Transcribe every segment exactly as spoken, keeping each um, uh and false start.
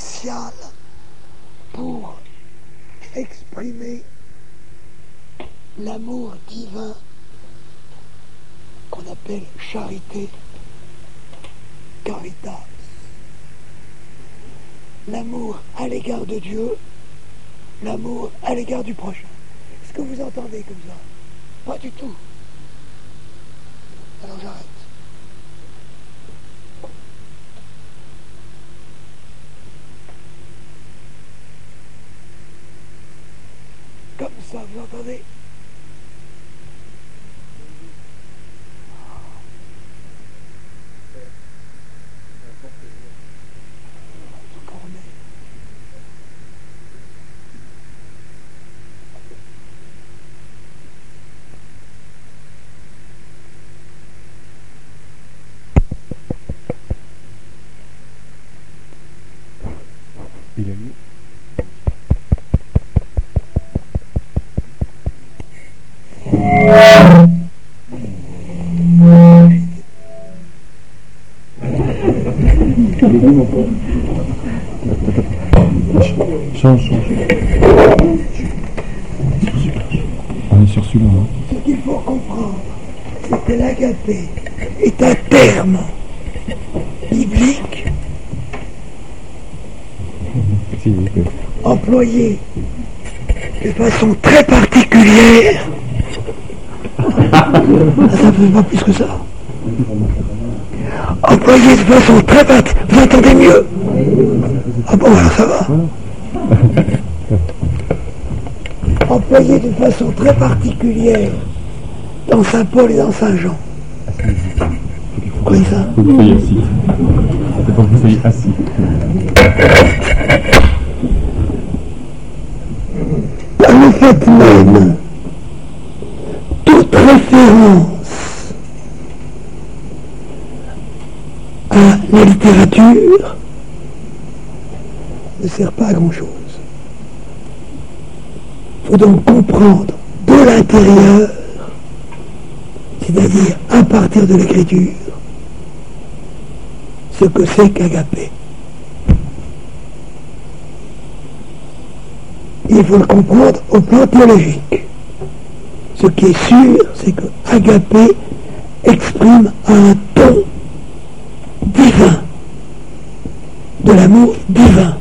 spécial pour exprimer l'amour divin qu'on appelle charité, caritas. L'amour à l'égard de Dieu, l'amour à l'égard du prochain. Est-ce que vous entendez comme ça? Pas du tout. Alors j'arrête. Comme ça, vous entendez? Il est mis. Change, change. On est sur celui-là. Hein. Ce qu'il faut comprendre, c'est que l'agapé est un terme biblique employé de façon très particulière. Ah, ça ne fait pas plus que ça. Employé de façon très particulière. Vous entendez mieux? Ah bon, alors ça va. Employé de façon très particulière dans Saint Paul et dans Saint Jean. Vous croyez ça? Faut que vous soyez assis. C'est pour que vous soyez assis. Par le fait même, toute référence à la littérature ne sert pas à grand chose. Il faut donc comprendre de l'intérieur, c'est-à-dire à partir de l'écriture, ce que c'est qu'agapé. Il faut le comprendre au plan théologique. Ce qui est sûr, c'est que agapé exprime un ton divin, de l'amour divin.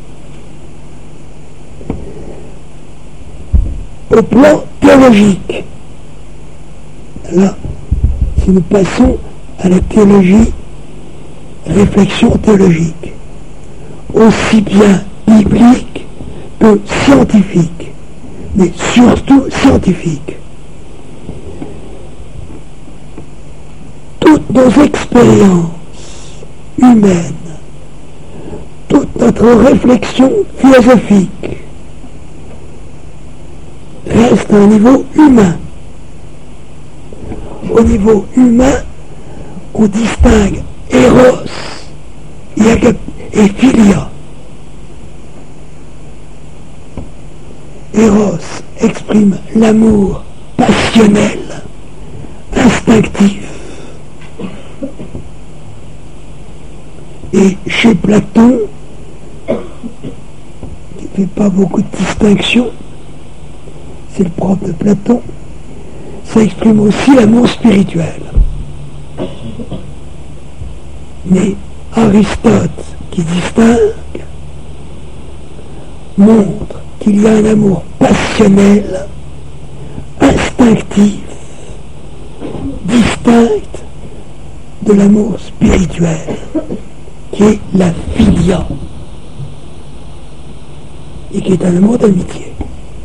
Au plan théologique, là, si nous passons à la théologie, réflexion théologique, aussi bien biblique que scientifique, mais surtout scientifique. Toutes nos expériences humaines, toute notre réflexion philosophique reste à un niveau humain. Au niveau humain, on distingue Eros et, agap- et Philia. Eros exprime l'amour passionnel, instinctif. Et chez Platon, qui ne fait pas beaucoup de distinctions, c'est le propre de Platon, ça exprime aussi l'amour spirituel. Mais Aristote, qui distingue, montre qu'il y a un amour passionnel, instinctif, distinct de l'amour spirituel, qui est la philia, et qui est un amour d'amitié.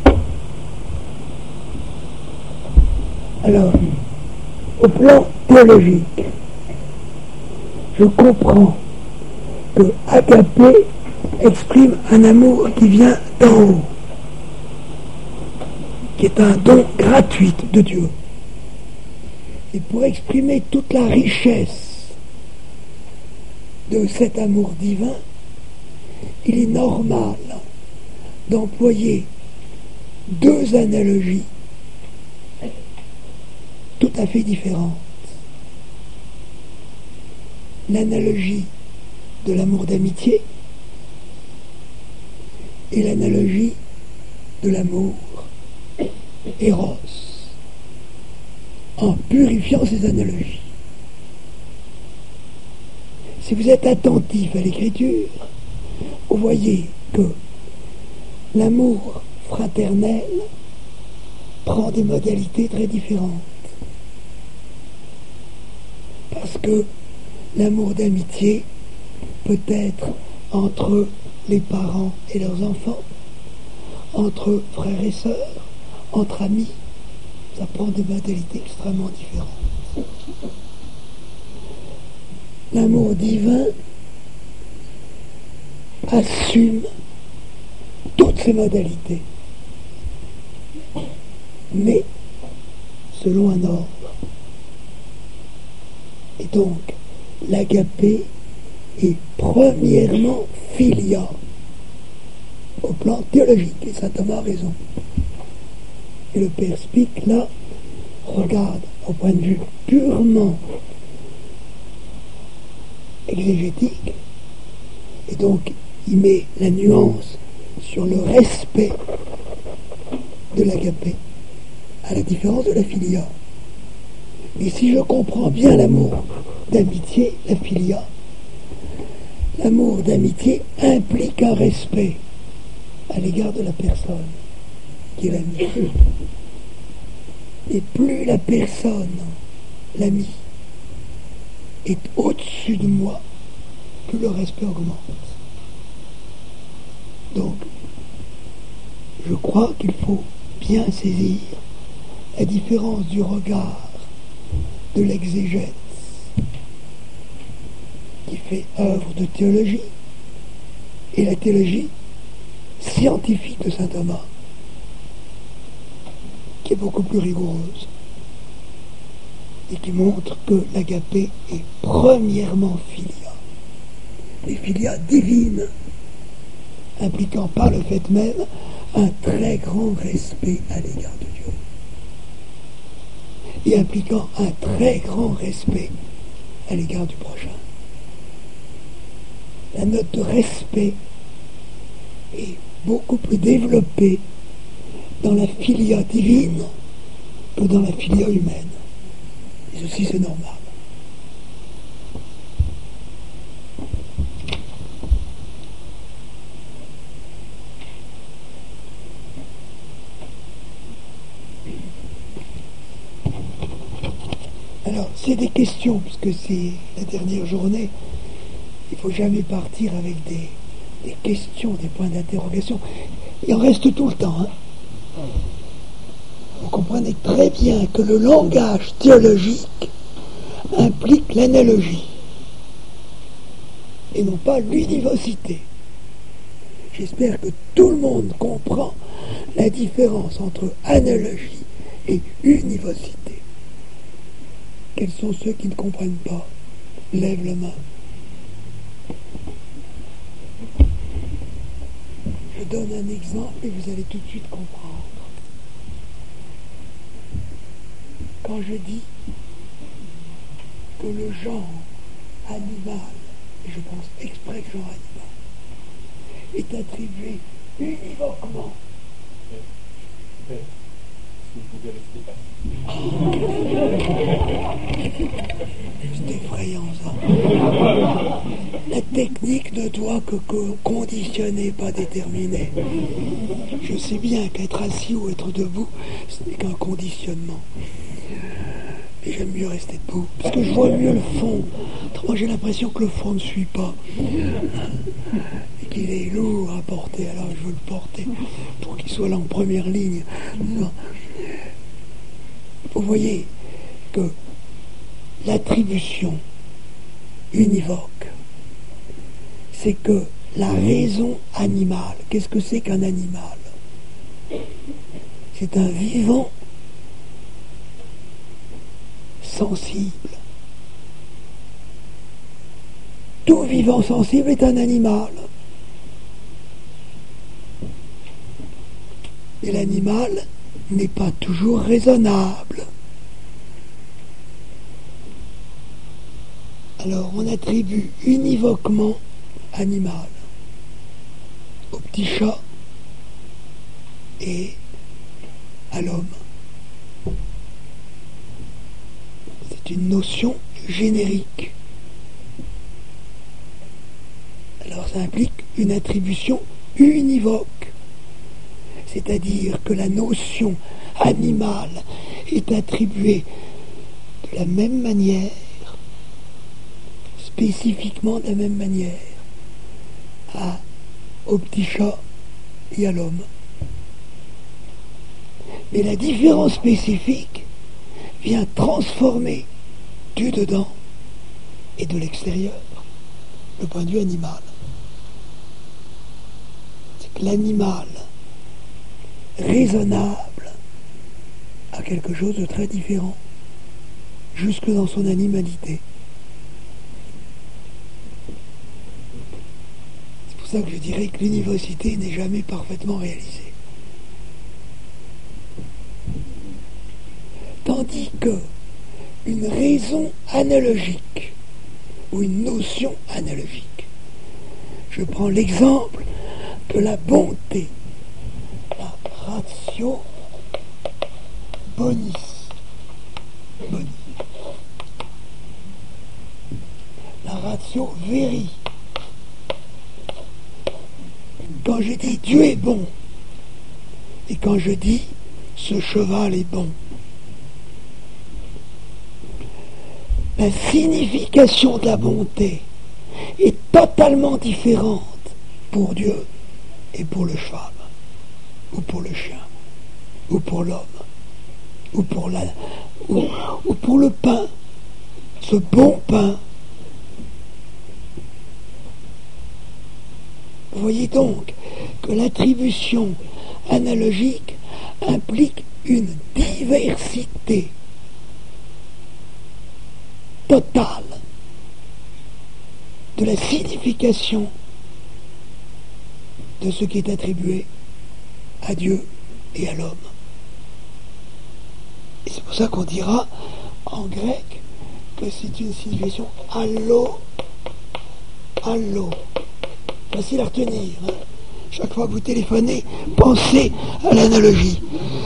Alors, au plan théologique, je comprends que agapé exprime un amour qui vient d'en haut, qui est un don gratuit de Dieu. Et pour exprimer toute la richesse de cet amour divin, il est normal d'employer deux analogies tout à fait différentes. L'analogie de l'amour d'amitié est l'analogie de l'amour Eros, en purifiant ces analogies. Si vous êtes attentif à l'écriture, vous voyez que l'amour fraternel prend des modalités très différentes. Parce que l'amour d'amitié peut être entre les parents et leurs enfants, entre frères et sœurs, entre amis. Ça prend des modalités extrêmement différentes. L'amour divin assume toutes ces modalités, mais selon un ordre. Et donc, l'agapé est premièrement filia, au plan théologique, et saint Thomas a raison. Et le père Spic, là, regarde au point de vue purement exégétique, et donc il met la nuance sur le respect de l'agapé, à la différence de la filia. Et si je comprends bien l'amour d'amitié, la filia, l'amour d'amitié implique un respect à l'égard de la personne qui est l'ami. Et plus la personne, l'ami, est au-dessus de moi, plus le respect augmente. Donc, je crois qu'il faut bien saisir la différence du regard de l'exégèse qui fait œuvre de théologie et la théologie scientifique de saint Thomas qui est beaucoup plus rigoureuse et qui montre que l'agapé est premièrement filia, et filia divine, impliquant par le fait même un très grand respect à l'égard de Dieu et impliquant un très grand respect à l'égard du prochain. La note de respect est beaucoup plus développée dans la filia divine que dans la filia humaine. Et ceci, c'est normal. Alors, c'est des questions, puisque c'est la dernière journée. Il ne faut jamais partir avec des, des questions, des points d'interrogation. Il en reste tout le temps. Hein. Vous comprenez très bien que le langage théologique implique l'analogie et non pas l'univocité. J'espère que tout le monde comprend la différence entre analogie et univocité. Quels sont ceux qui ne comprennent pas? Lève la main. Je donne un exemple et vous allez tout de suite comprendre. Quand je dis que le genre animal, et je pense exprès que genre animal, est attribué univoquement. C'est effrayant ça. La technique ne doit que conditionner, pas déterminer. Je sais bien qu'être assis ou être debout, ce n'est qu'un conditionnement. Mais j'aime mieux rester debout, parce que je vois mieux le fond. Autrement, j'ai l'impression que le fond ne suit pas. Et qu'il est lourd à porter, alors je veux le porter pour qu'il soit là en première ligne. Vous voyez que l'attribution univoque, c'est que la raison animale, qu'est-ce que c'est qu'un animal? C'est un vivant sensible. Tout vivant sensible est un animal. Et l'animal n'est pas toujours raisonnable. Alors on attribue univoquement animal au petit chat et à l'homme. C'est une notion générique. Alors ça implique une attribution univoque, c'est-à-dire que la notion animale est attribuée de la même manière, spécifiquement de la même manière, à, au petit chat et à l'homme. Mais la différence spécifique vient transformer du dedans et de l'extérieur le point de vue animal. C'est que l'animal raisonnable a quelque chose de très différent, jusque dans son animalité. C'est pour ça que je dirais que l'univocité n'est jamais parfaitement réalisée. Tandis que une raison analogique ou une notion analogique, je prends l'exemple de la bonté, la ratio bonis, bonis, la ratio veri. Quand je dis Dieu est bon et quand je dis ce cheval est bon, la signification de la bonté est totalement différente pour Dieu et pour le cheval, ou pour le chien, ou pour l'homme, ou pour la, ou, ou pour le pain, ce bon pain. Vous voyez donc que l'attribution analogique implique une diversité totale de la signification de ce qui est attribué à Dieu et à l'homme. Et c'est pour ça qu'on dira en grec que c'est une signification allo, allo. Facile à retenir. Hein. Chaque fois que vous téléphonez, pensez à l'analogie.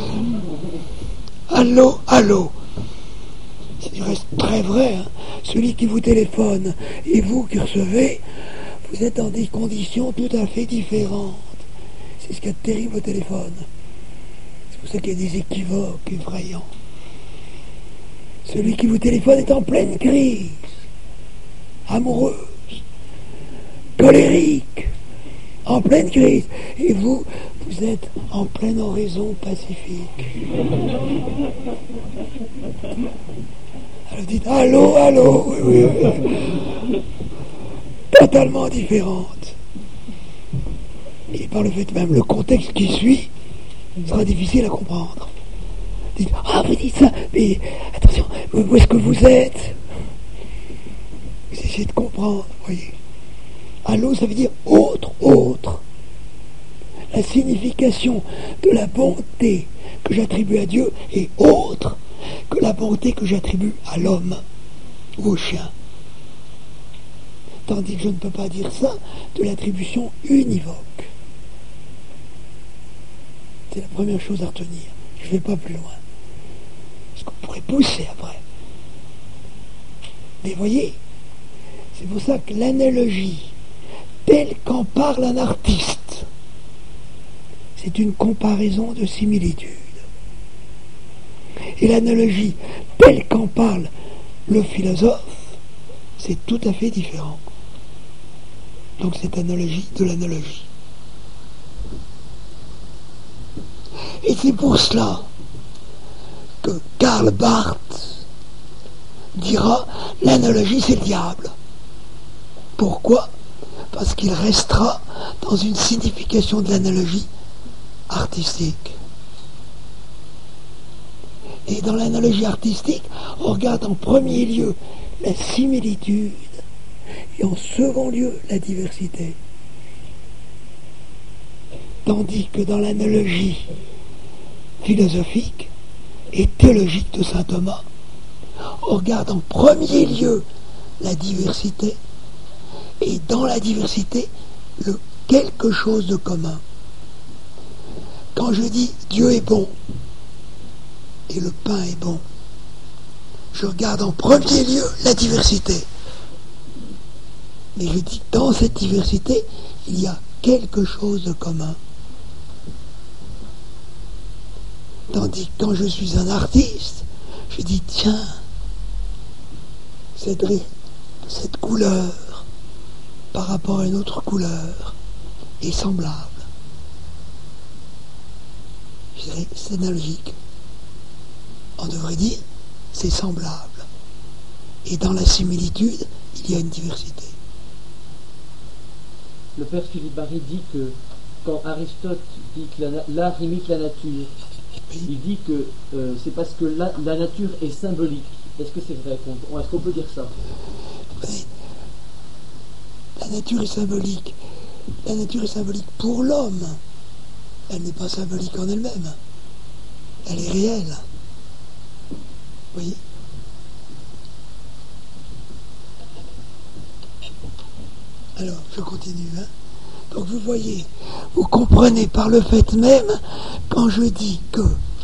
Allo, allo. C'est du reste très vrai. Hein. Celui qui vous téléphone et vous qui recevez, vous êtes dans des conditions tout à fait différentes. C'est ce qu'il y a de terrible au téléphone. C'est pour ça qu'il y a des équivoques effrayants. Celui qui vous téléphone est en pleine crise, amoureuse, colérique, en pleine crise. Et vous, vous êtes en pleine oraison pacifique. Alors dites allô, allô, oui, oui, oui. Totalement différente. Et par le fait même, le contexte qui suit sera difficile à comprendre. Dites, ah, vous dites ça, mais attention, où est-ce que vous êtes? Vous essayez de comprendre, voyez. Allô, ça veut dire autre, autre. La signification de la bonté que j'attribue à Dieu est autre que la bonté que j'attribue à l'homme ou au chien. Tandis que je ne peux pas dire ça de l'attribution univoque. C'est la première chose à retenir. Je ne vais pas plus loin. Parce qu'on pourrait pousser après. Mais voyez, c'est pour ça que l'analogie, telle qu'en parle un artiste, c'est une comparaison de similitudes. Et l'analogie, telle qu'en parle le philosophe, c'est tout à fait différent. Donc c'est analogie de l'analogie. Et c'est pour cela que Karl Barth dira l'analogie c'est le diable. Pourquoi ? Parce qu'il restera dans une signification de l'analogie artistique. Et dans l'analogie artistique, on regarde en premier lieu la similitude et en second lieu la diversité. Tandis que dans l'analogie philosophique et théologique de saint Thomas, on regarde en premier lieu la diversité et dans la diversité le quelque chose de commun. quand je dis Dieu est bon et le pain est bon, je regarde en premier lieu la diversité. Mais je dis que dans cette diversité, il y a quelque chose de commun. Tandis que quand je suis un artiste, je dis tiens, cette, cette couleur par rapport à une autre couleur est semblable. Je dirais c'est analogique. On devrait dire c'est semblable. Et dans la similitude, il y a une diversité. Le père Philippe Barry dit que quand Aristote dit que l'art imite la nature, oui. Il dit que euh, c'est parce que la, la nature est symbolique. Est-ce que c'est vrai? Est-ce qu'on peut dire ça? Oui. La nature est symbolique. La nature est symbolique pour l'homme. Elle n'est pas symbolique en elle-même. Elle est réelle. Oui. Alors, je continue. Hein. Donc vous voyez, vous comprenez par le fait même, quand je dis que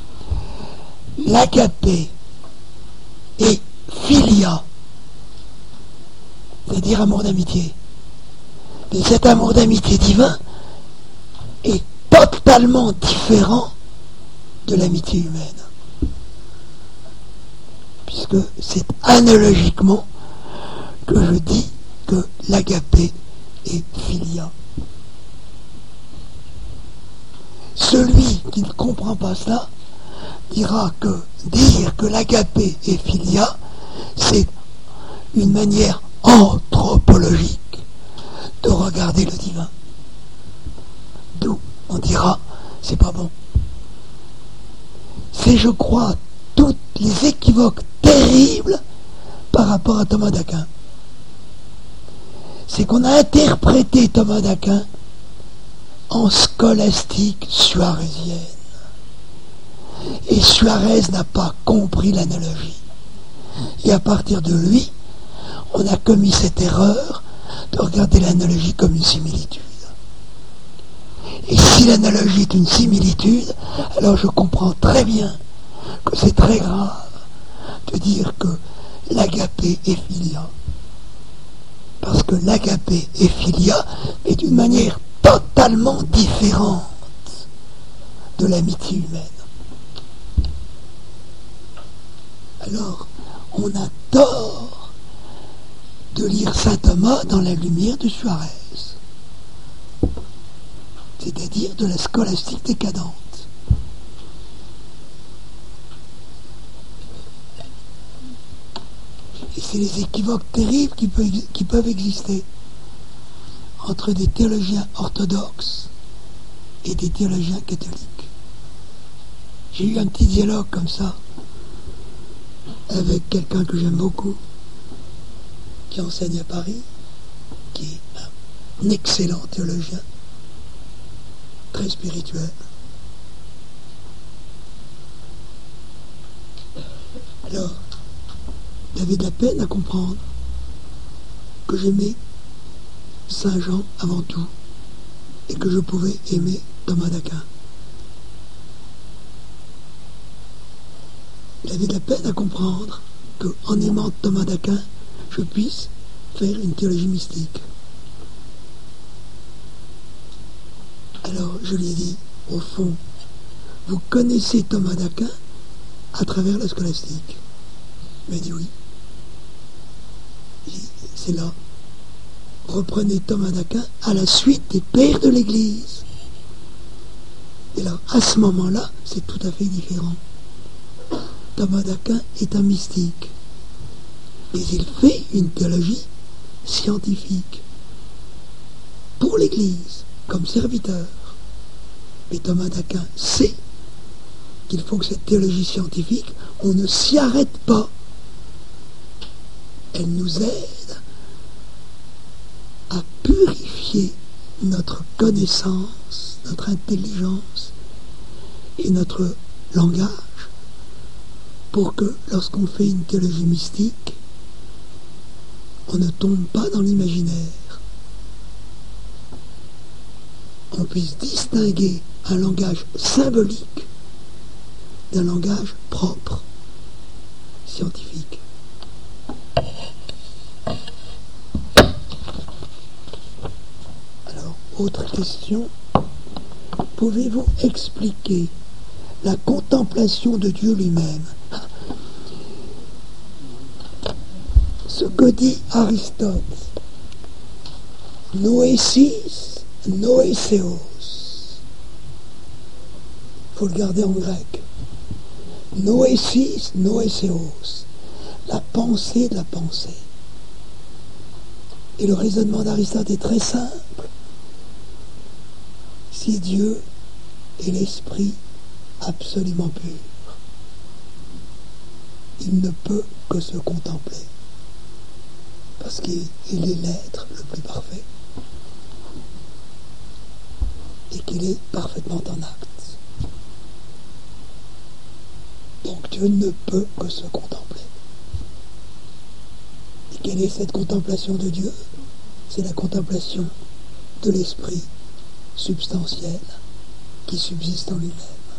l'agapé est philia, c'est-à-dire amour d'amitié, mais cet amour d'amitié divin est totalement différent de l'amitié humaine. Puisque c'est analogiquement que je dis que l'agapé est philia. Celui qui ne comprend pas cela dira que dire que l'agapé est philia, c'est une manière anthropologique de regarder le divin. D'où on dira, c'est pas bon. C'est, je crois, toutes les équivoques terribles par rapport à Thomas d'Aquin. C'est qu'on a interprété Thomas d'Aquin en scolastique suarésienne. Et Suarez n'a pas compris l'analogie. Et à partir de lui, on a commis cette erreur de regarder l'analogie comme une similitude. Et si l'analogie est une similitude, alors je comprends très bien que c'est très grave de dire que l'agapé est philia. Parce que l'agapé est philia, mais d'une manière totalement différente de l'amitié humaine. Alors, on a tort de lire saint Thomas dans la lumière de Suarez, c'est-à-dire de la scolastique décadente. Et c'est les équivoques terribles qui peuvent, qui peuvent exister entre des théologiens orthodoxes et des théologiens catholiques. J'ai eu un petit dialogue comme ça avec quelqu'un que j'aime beaucoup, qui enseigne à Paris, qui est un excellent théologien, très spirituel. Alors, il avait de la peine à comprendre que j'aimais Saint Jean avant tout et que je pouvais aimer Thomas d'Aquin. Il avait de la peine à comprendre qu'en aimant Thomas d'Aquin, je puisse faire une théologie mystique. Alors je lui ai dit, au fond, vous connaissez Thomas d'Aquin à travers la scolastique. Il m'a dit oui. C'est là. Reprenez Thomas d'Aquin à la suite des pères de l'Église. Et là, à ce moment-là, c'est tout à fait différent. Thomas d'Aquin est un mystique. Mais il fait une théologie scientifique. Pour l'Église, comme serviteur. Mais Thomas d'Aquin sait qu'il faut que cette théologie scientifique, on ne s'y arrête pas. Elle nous aide à purifier notre connaissance, notre intelligence et notre langage pour que lorsqu'on fait une théologie mystique, on ne tombe pas dans l'imaginaire. On puisse distinguer un langage symbolique d'un langage propre, scientifique. Alors, autre question. Pouvez-vous expliquer la contemplation de Dieu lui-même? Ce que dit Aristote, noésis, noéséos. Il faut le garder en grec. Noésis, noéséos. La pensée de la pensée. Et le raisonnement d'Aristote est très simple. Si Dieu est l'esprit absolument pur, il ne peut que se contempler. Parce qu'il est l'être le plus parfait. Et qu'il est parfaitement en acte. Donc Dieu ne peut que se contempler. Et quelle est cette contemplation de Dieu? C'est la contemplation de l'esprit substantiel qui subsiste en lui-même.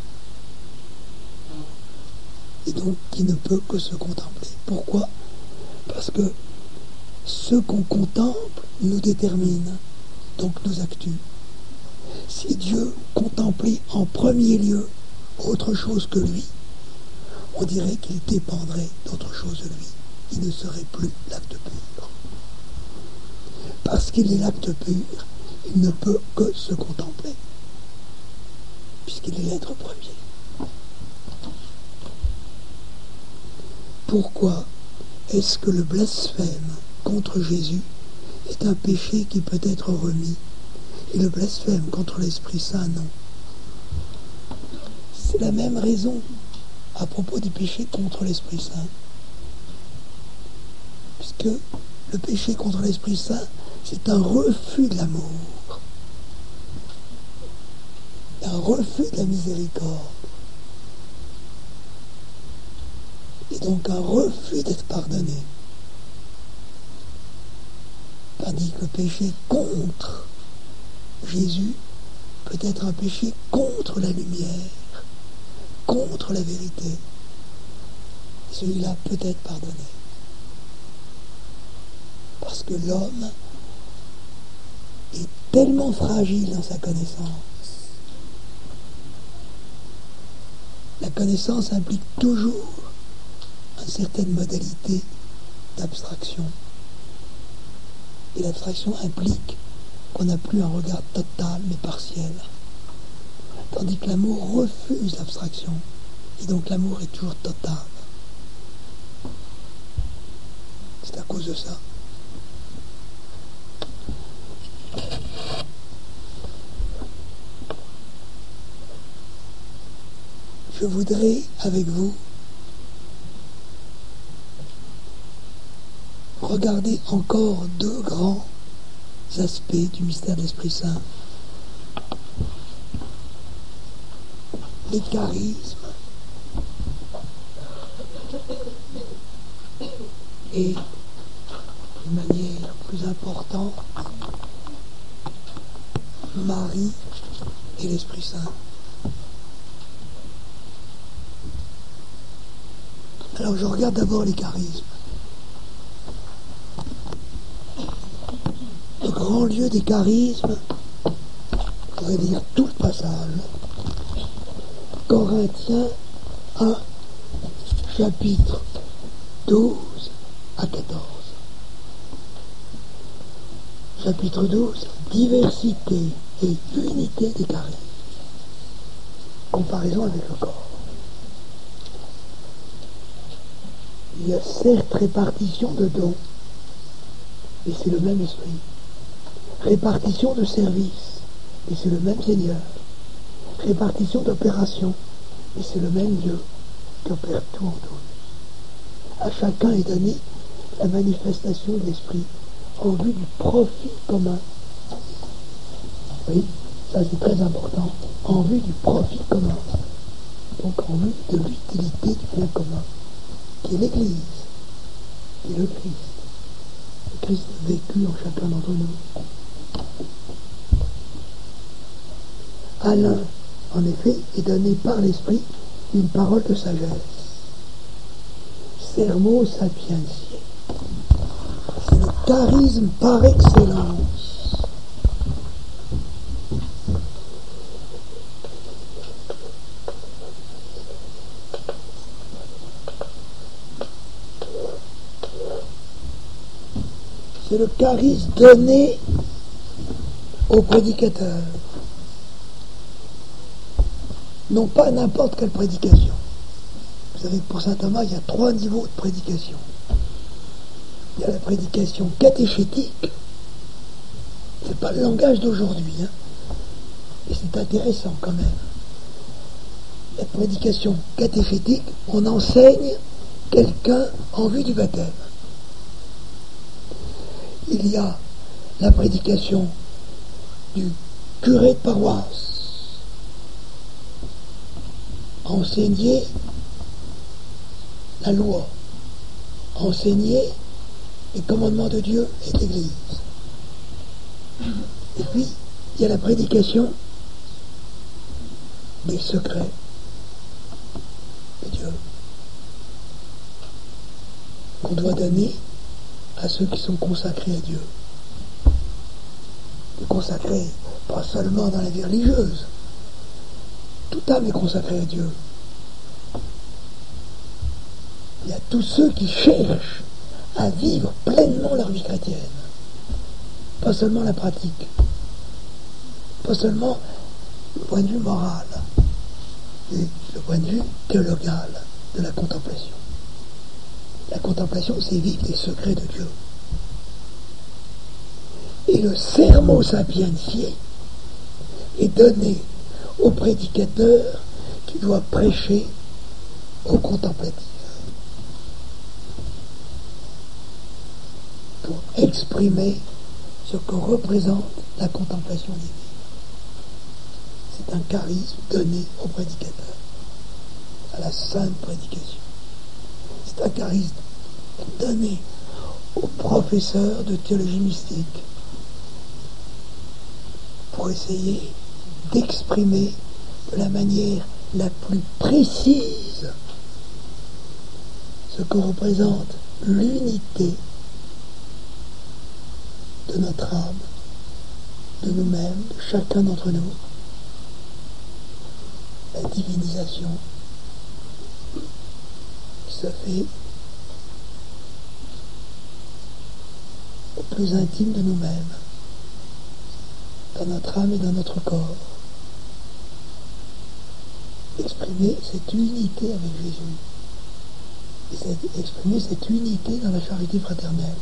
Et donc qui ne peut que se contempler. Pourquoi? Parce que ce qu'on contemple nous détermine, donc nous actue. Si Dieu contemplait en premier lieu autre chose que lui, on dirait qu'il dépendrait d'autre chose de lui. Il ne serait plus l'acte pur. Parce qu'il est l'acte pur, il ne peut que se contempler, puisqu'il est l'être premier. Pourquoi est-ce que le blasphème contre Jésus est un péché qui peut être remis, et le blasphème contre l'Esprit Saint, non? C'est la même raison à propos du péché contre l'Esprit Saint. Puisque le péché contre l'Esprit Saint, c'est un refus de l'amour, un refus de la miséricorde, et donc un refus d'être pardonné. Tandis que le péché contre Jésus peut être un péché contre la lumière, contre la vérité. Et celui-là peut être pardonné. Parce que l'homme est tellement fragile dans sa connaissance. La connaissance implique toujours une certaine modalité d'abstraction. Et l'abstraction implique qu'on n'a plus un regard total mais partiel. Tandis que l'amour refuse l'abstraction. Et donc l'amour est toujours total. C'est à cause de ça. Je voudrais, avec vous, regarder encore deux grands aspects du mystère de l'Esprit Saint. Les charismes et, d'une manière plus importante, Marie et l'Esprit Saint. Alors je regarde d'abord les charismes. Le grand lieu des charismes, je vais lire tout le passage. Corinthiens un, chapitre douze à quatorze. Chapitre douze, diversité et unité des charismes. Comparaison avec le corps. Il y a certes répartition de dons, et c'est le même esprit. Répartition de services, et c'est le même Seigneur. Répartition d'opérations, et c'est le même Dieu qui opère tout en tous. À chacun est donné la manifestation de l'esprit en vue du profit commun. Oui, ça c'est très important. En vue du profit commun. Donc en vue de l'utilité du bien commun, qui est l'Église, qui est le Christ. Le Christ vécu en chacun d'entre nous. À l'un en effet, est donné par l'Esprit une parole de sagesse. Sermo sapientiae. C'est le charisme par excellence. C'est le charisme donné au prédicateur. Non pas n'importe quelle prédication. Vous savez que pour saint Thomas, il y a trois niveaux de prédication. Il y a la prédication catéchétique. C'est pas le langage d'aujourd'hui, hein. Et c'est intéressant quand même. La prédication catéchétique, on enseigne quelqu'un en vue du baptême. Il y a la prédication du curé de paroisse, enseigner la loi, enseigner les commandements de Dieu et de l'Église. Et puis, il y a la prédication des secrets de Dieu qu'on doit donner à ceux qui sont consacrés à Dieu. Et consacrés pas seulement dans la vie religieuse. Toute âme est consacrée à Dieu. Il y a tous ceux qui cherchent à vivre pleinement leur vie chrétienne. Pas seulement la pratique. Pas seulement le point de vue moral. Et le point de vue théologal de la contemplation. La contemplation, c'est vivre les secrets de Dieu. Et le sermo sapientiae est donné au prédicateur qui doit prêcher aux contemplatifs pour exprimer ce que représente la contemplation divine. C'est un charisme donné au prédicateur, à la sainte prédication. C'est un charisme donné aux professeurs de théologie mystique pour essayer d'exprimer de la manière la plus précise ce que représente l'unité de notre âme, de nous-mêmes, de chacun d'entre nous, la divinisation qui se fait au plus intime de nous-mêmes, dans notre âme et dans notre corps. Exprimer cette unité avec Jésus. Et cette, exprimer cette unité dans la charité fraternelle.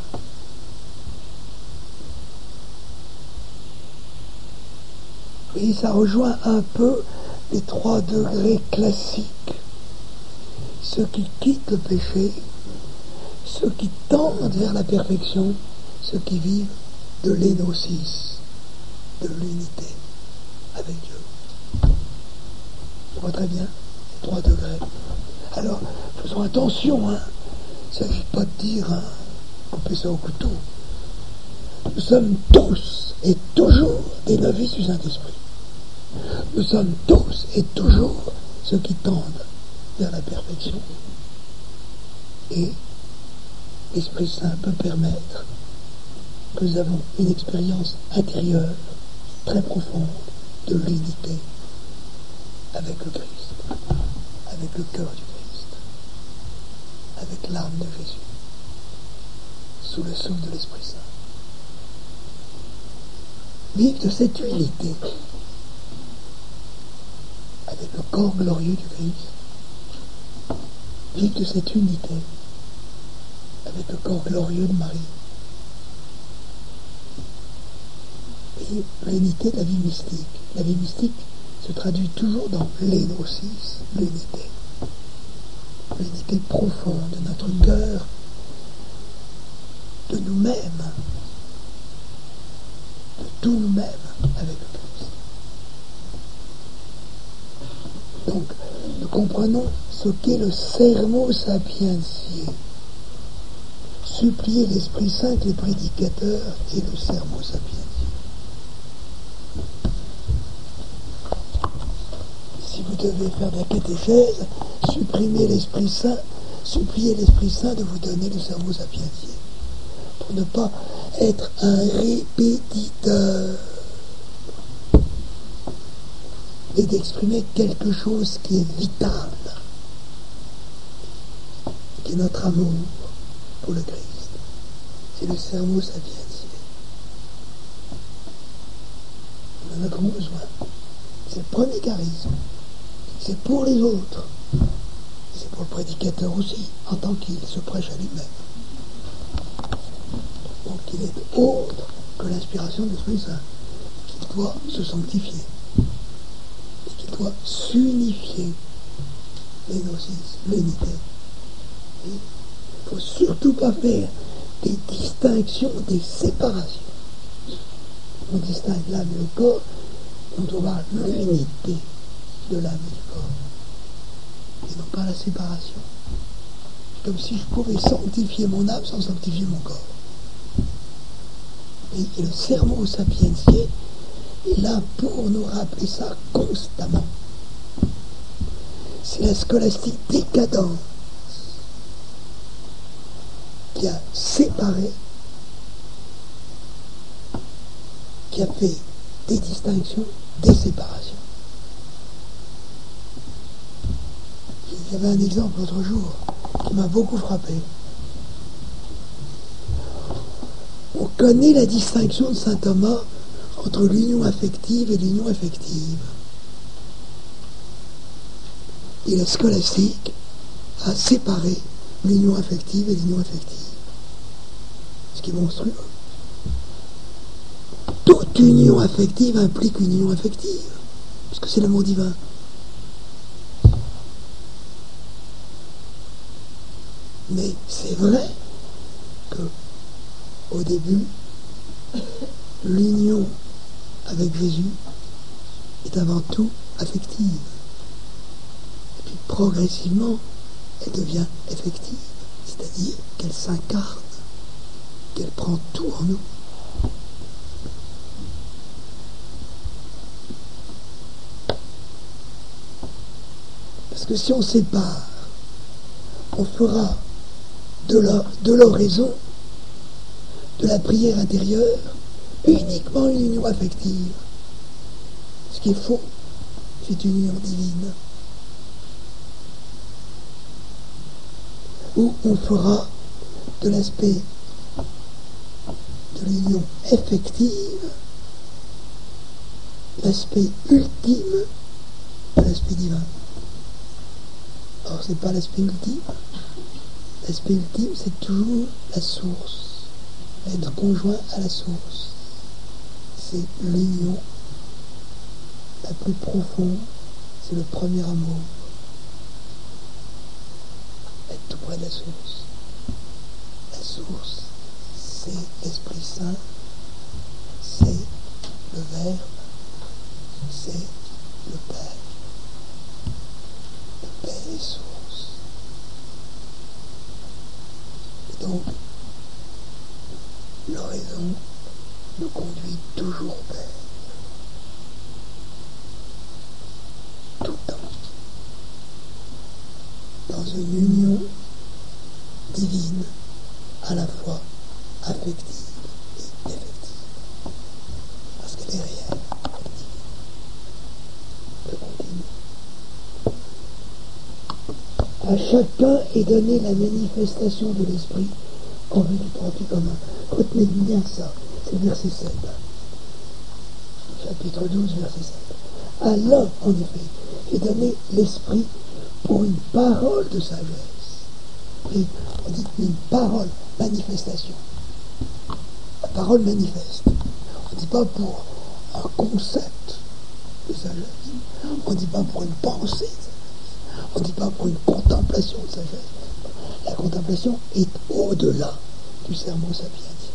Et ça rejoint un peu les trois degrés classiques. Ceux qui quittent le péché, ceux qui tendent vers la perfection, ceux qui vivent de l'énosis, de l'unité avec Dieu. On voit très bien les trois degrés. Alors, faisons attention, hein. Il ne s'agit pas de dire, hein, couper ça au couteau. Nous sommes tous et toujours des novices du Saint-Esprit. Nous sommes tous et toujours ceux qui tendent vers la perfection. Et l'Esprit Saint peut permettre que nous avons une expérience intérieure très profonde de l'unité avec le Christ, avec le cœur du Christ, avec l'âme de Jésus, sous le souffle de l'Esprit Saint. Vivre de cette unité avec le corps glorieux du Christ, vivre de cette unité avec le corps glorieux de Marie, et l'unité de la vie mystique. La vie mystique se traduit toujours dans l'énosis, l'unité. L'unité profonde de notre cœur, de nous-mêmes, de tout nous-mêmes avec le Christ. Donc, nous comprenons ce qu'est le sermo sapientiae. Supplier l'Esprit Saint que les prédicateurs et le sermo sapientiae. devez faire de la catéchèse, supprimer l'Esprit Saint, supplier l'Esprit Saint de vous donner le cerveau sapientier, pour ne pas être un répétiteur, et d'exprimer quelque chose qui est vital, qui est notre amour pour le Christ. C'est le cerveau sapientier. On en a grand besoin. C'est le premier charisme. C'est pour les autres. Et c'est pour le prédicateur aussi, en tant qu'il se prêche à lui-même. Donc il est autre que l'inspiration de l'Esprit Saint, qu'il doit se sanctifier. Et qu'il doit s'unifier. L'énosis, l'unité. Il ne faut surtout pas faire des distinctions, des séparations. On distingue l'âme et le corps, on doit voir l'unité de l'âme et du corps, et non pas la séparation. Comme si je pouvais sanctifier mon âme sans sanctifier mon corps. Et, et le sermon sapientier est là pour nous rappeler ça constamment. C'est la scolastique décadente qui a séparé, qui a fait des distinctions, des séparations. Il y avait un exemple l'autre jour qui m'a beaucoup frappé. On connaît la distinction de saint Thomas entre l'union affective et l'union effective. Et la scolastique a séparé l'union affective et l'union effective. Ce qui est monstrueux. Toute union affective implique une union affective, puisque c'est l'amour divin. Mais c'est vrai que, au début, l'union avec Jésus est avant tout affective. Et puis progressivement, elle devient effective, c'est-à-dire qu'elle s'incarne, qu'elle prend tout en nous. Parce que si on sépare, on fera de la, de l'oraison, de la prière intérieure, uniquement une union affective. Ce qui est faux, c'est une union divine. Ou on fera de l'aspect de l'union effective l'aspect ultime de l'aspect divin. Or, c'est pas l'aspect ultime. L'aspect ultime, c'est toujours la source. Être conjoint à la source. C'est l'union la plus profonde. C'est le premier amour. Être tout près de la source. La source, c'est l'Esprit Saint. C'est le Verbe. C'est le Père. Le Père est source. Et donc, l'oraison nous conduit toujours au Père. Tout le temps. Dans une union divine, à la fois affective et effective. Parce qu'elle est réelle. À chacun est donnée la manifestation de l'Esprit en vue du profit commun. Retenez bien ça, c'est le verset sept. Chapitre douze, verset sept. À l'un, en effet, est donné l'Esprit pour une parole de sagesse. Et on dit une parole, manifestation. La parole manifeste. On ne dit pas pour un concept de sagesse. On ne dit pas pour une pensée de sagesse. On ne dit pas pour une contemplation de sagesse. La contemplation est au-delà du sermon sapientier.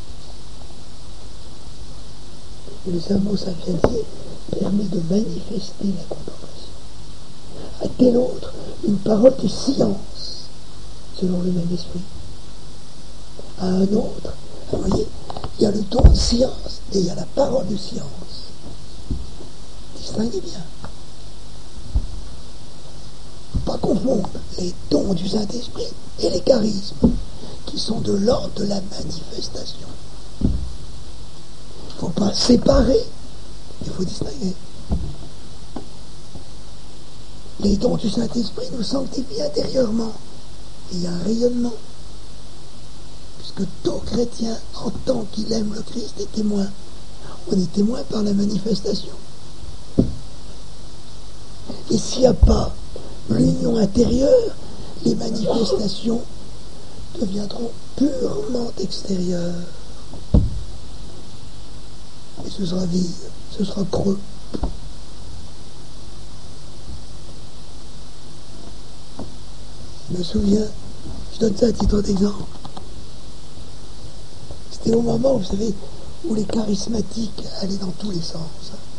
Et le sermon sapientier permet de manifester la contemplation. À tel autre, une parole de science, selon le même esprit. À un autre, vous voyez, il y a le don de science et il y a la parole de science. Distinguez bien. pas confondre les dons du Saint-Esprit et les charismes, qui sont de l'ordre de la manifestation. Il ne faut pas séparer, il faut distinguer. Les dons du Saint-Esprit nous sanctifient intérieurement. Et il y a un rayonnement. Puisque tout chrétien, en tant qu'il aime le Christ, est témoin. On est témoin par la manifestation. Et s'il n'y a pas l'union intérieure, les manifestations deviendront purement extérieures. Et ce sera vide, ce sera creux. Je me souviens, je donne ça à titre d'exemple. C'était au moment, vous savez, où les charismatiques allaient dans tous les sens.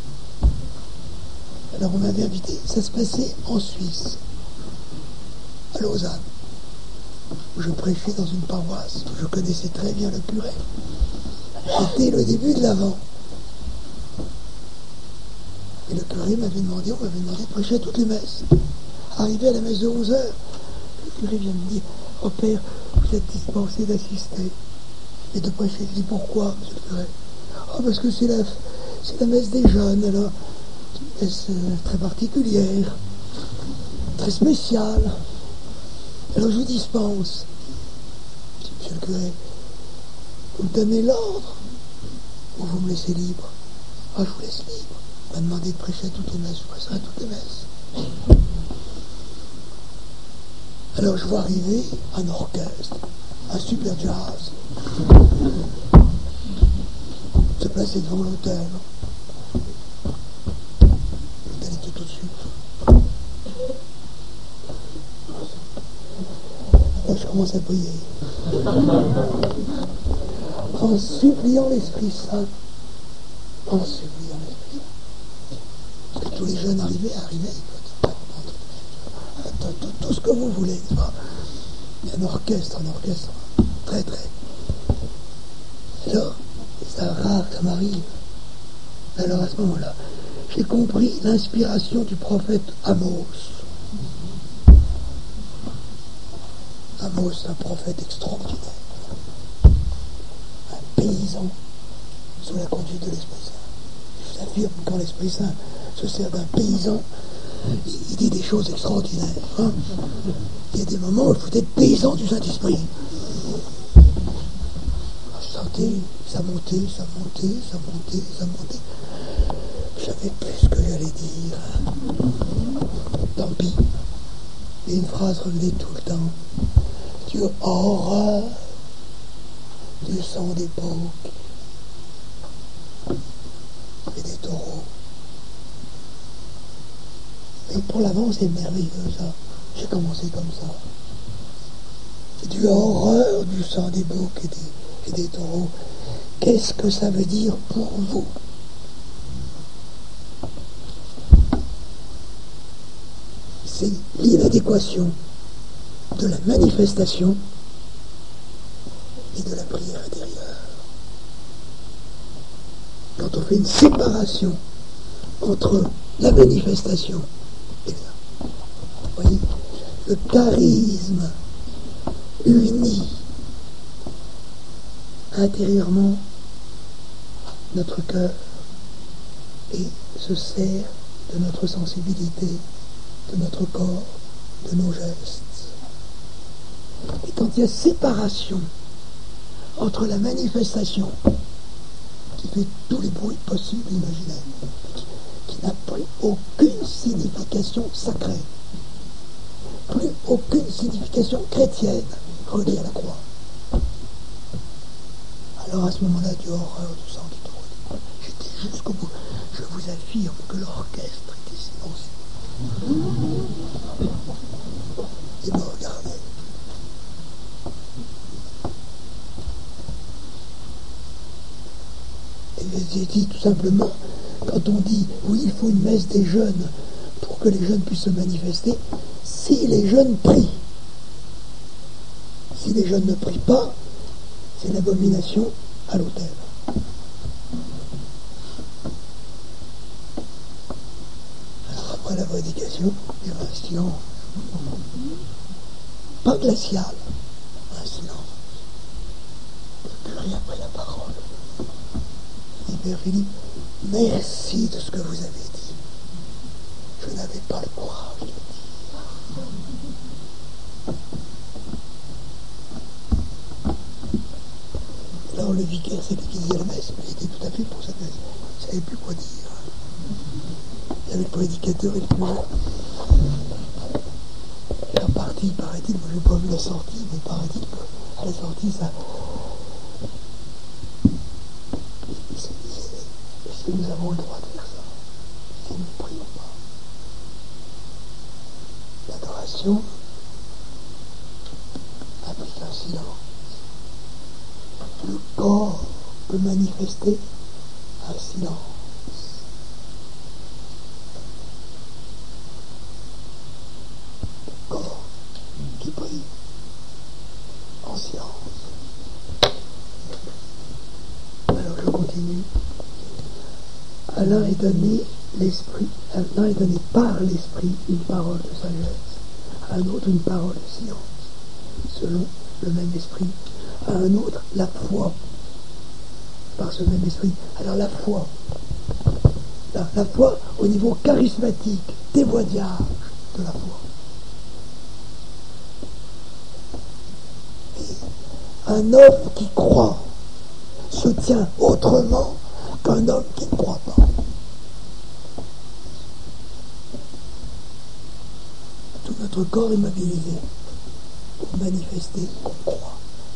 Alors on m'avait invité, ça se passait en Suisse, à Lausanne, où je prêchais dans une paroisse, où je connaissais très bien le curé. C'était le début de l'Avent. Et le curé m'avait demandé, on m'avait demandé de prêcher à toutes les messes. Arrivé à la messe de onze heures, le curé vient me dire, oh père, vous êtes dispensé d'assister et de prêcher. Je dis, pourquoi, monsieur le curé? Oh, parce que c'est la, c'est la messe des jeunes, alors, une messe euh, très particulière, très spéciale. Alors je vous dispense. Je dis, monsieur le curé, vous me donnez l'ordre ou vous me laissez libre? Ah, je vous laisse libre. On m'a demandé de prêcher à toutes les messes, je prêcherai à toutes les messes. Alors je vois arriver un orchestre, un super jazz, se placer devant l'hôtel. L'hôtel était tout dessus. Alors je commence à prier, en suppliant l'Esprit Saint, en suppliant l'Esprit Saint. Parce que tous les jeunes arrivaient, arrivaient. Tout, tout ce que vous voulez, n'est-ce pas? Il y a un orchestre, un orchestre très très. Alors, c'est rare que ça m'arrive. Alors à ce moment-là, j'ai compris l'inspiration du prophète Amos. Amos, un prophète extraordinaire, un paysan sous la conduite de l'Esprit Saint. Je vous affirme, quand l'Esprit Saint se sert d'un paysan, il dit des choses extraordinaires. Hein. Il y a des moments où il faut être paysan du Saint-Esprit. Je sentais, ça montait, ça montait, ça montait, ça montait. Je savais plus ce que j'allais dire. Tant pis. Et une phrase revenait tout le temps. Tu as horreur du sang des boucs et des taureaux. Et pour l'avant, c'est merveilleux, ça. J'ai commencé comme ça. Tu as horreur du sang des boucs et des, et des taureaux. Qu'est-ce que ça veut dire pour vous? C'est l'inadéquation de la manifestation et de la prière intérieure. Quand on fait une séparation entre la manifestation et la... Vous voyez, le charisme unit intérieurement notre cœur et se sert de notre sensibilité, de notre corps, de nos gestes. Et quand il y a séparation entre la manifestation qui fait tous les bruits possibles et imaginaires, qui, qui n'a plus aucune signification sacrée, plus aucune signification chrétienne reliée à la croix, alors à ce moment-là, tu as horreur du sang du taureau. J'étais jusqu'au bout. Je vous affirme que l'orchestre était silencieux. Il me regardait. Et j'ai dit tout simplement, quand on dit, oui, il faut une messe des jeunes pour que les jeunes puissent se manifester, si les jeunes prient. Si les jeunes ne prient pas, c'est l'abomination à l'autel. Alors après la prédication, il y avait un silence. Pas glacial, un silence. Plus rien après la parole. Il dit, Père Philippe, merci de ce que vous avez dit. Je n'avais pas le courage de le dire. Alors le vicaire, c'était qui disait la messe, mais il était tout à fait pour cette messe. Il ne savait plus quoi dire. Il y avait le prédicateur et le curé. Et en partie, paraît-il, moi je n'ai pas vu la sortie, mais paraît-il qu'à la sortie, ça... Il se disait, est-ce que nous avons le droit de faire ça? Si nous ne prions pas. L'adoration implique un silence. Le corps peut manifester un silence. Le corps qui prie en silence. Alors je continue. À l'un est donné l'esprit, à l'un est donné par l'esprit une parole de sagesse, à un autre une parole de science, selon le même esprit. À un autre, la foi, par ce même esprit. Alors la foi, la, la foi au niveau charismatique, témoignage de la foi. Et un homme qui croit se tient autrement qu'un homme qui ne croit pas. Tout notre corps est mobilisé pour manifester qu'on croit.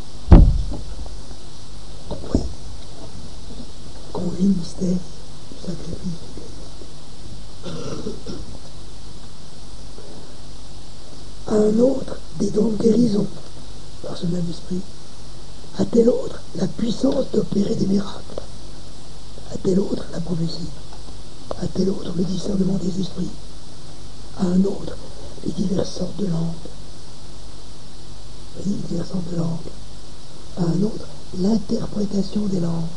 Oui, qu'on vit le mystère du sacrifice du Christ. À un autre, des dons de guérison, par ce même esprit. À tel autre, la puissance d'opérer des miracles. À tel autre, la prophétie. À tel autre, le discernement des esprits. À un autre, les diverses sortes de langues. Les diverses sortes de langues. À un autre, l'interprétation des langues.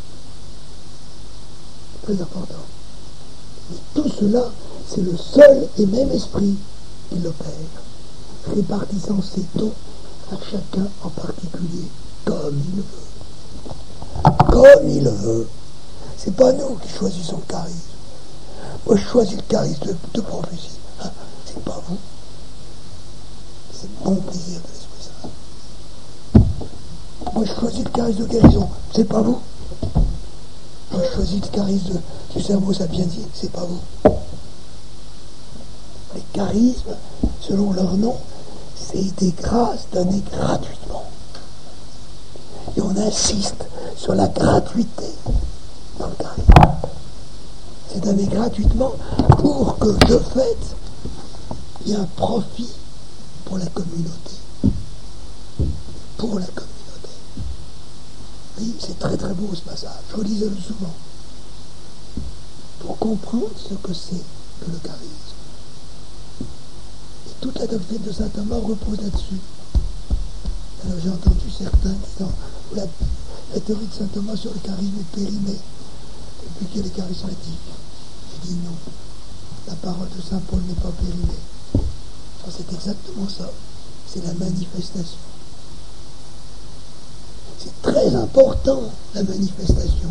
Très important. Et tout cela, c'est le seul et même esprit qui l'opère, répartissant ses dons à chacun en particulier, comme il veut. Comme il veut. C'est pas nous qui choisissons le charisme. Moi, je choisis le charisme de, de prophétie. Hein, c'est pas vous. C'est mon plaisir de l'Esprit Saint. Moi, je choisis le charisme de guérison. C'est pas vous. Moi, je choisis le charisme de, du cerveau sapientien. C'est pas vous. Les charismes, selon leur nom, c'est des grâces données gratuitement. Et on insiste sur la gratuité dans le charisme. C'est donné gratuitement pour que, de fait, il y ait un profit pour la communauté. Pour la communauté. Oui, c'est très très beau ce passage. Je relisais-le souvent. Pour comprendre ce que c'est que le charisme. Et toute la doctrine de saint Thomas repose là-dessus. Alors j'ai entendu certains disant la, la théorie de saint Thomas sur le charisme est périmée depuis qu'elle est charismatique. J'ai dit non. La parole de saint Paul n'est pas périmée. Enfin, c'est exactement ça. C'est la manifestation. C'est très important, la manifestation.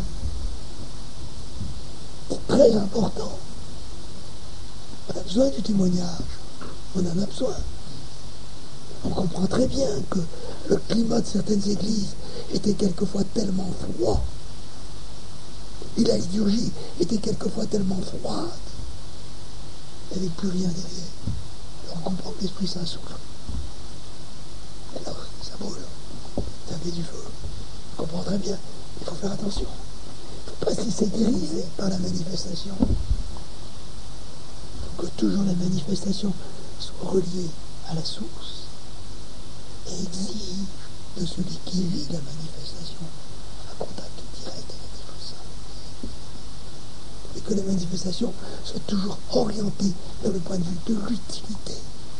C'est très important. On a besoin du témoignage. On en a besoin. On comprend très bien que le climat de certaines églises était quelquefois tellement froid. Et la liturgie était quelquefois tellement froide. Il n'y avait plus rien derrière. Alors on comprend que l'Esprit Saint souffle. Alors ça brûle. Ça fait du feu. On comprend très bien. Il faut faire attention. Il ne faut pas se laisser griser par la manifestation. Il faut que toujours la manifestation soit reliée à la source et exige de celui qui vit la manifestation un contact direct avec l'Esprit Saint. Et que la manifestation soit toujours orientée vers le point de vue de l'utilité.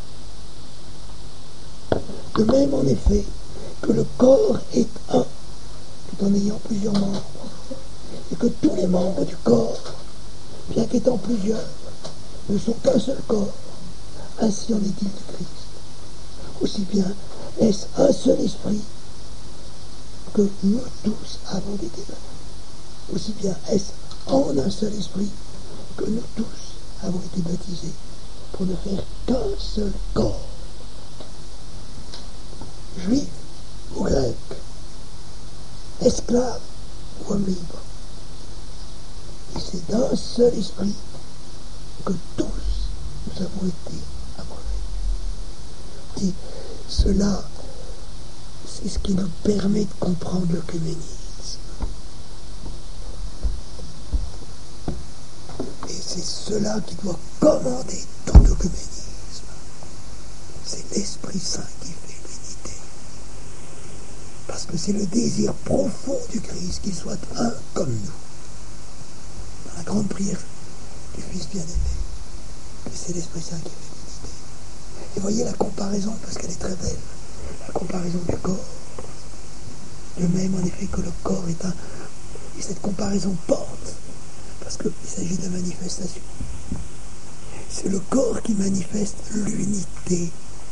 De même, en effet, que le corps est un, tout en ayant plusieurs membres, et que tous les membres du corps, bien qu'étant plusieurs, ne sont qu'un seul corps. Ainsi en est-il du Christ. Aussi bien est-ce un seul esprit que nous tous avons été baptisés. Aussi bien est-ce en un seul esprit que nous tous avons été baptisés pour ne faire qu'un seul corps. Juif ou grec, esclave ou homme libre. Et c'est d'un seul esprit que tous nous avons été abreuvés. Et cela, c'est ce qui nous permet de comprendre l'œcuménisme. Et c'est cela qui doit commander tout l'œcuménisme. C'est l'Esprit Saint qui fait l'unité. Parce que c'est le désir profond du Christ qu'il soit un comme nous. Dans la grande prière du Fils bien-aimé. Et c'est l'Esprit Saint qui fait l'unité. Et voyez la comparaison, parce qu'elle est très belle. La comparaison du corps. De même, en effet, que le corps est un... Et cette comparaison porte, parce qu'il s'agit de manifestation. C'est le corps qui manifeste l'unité,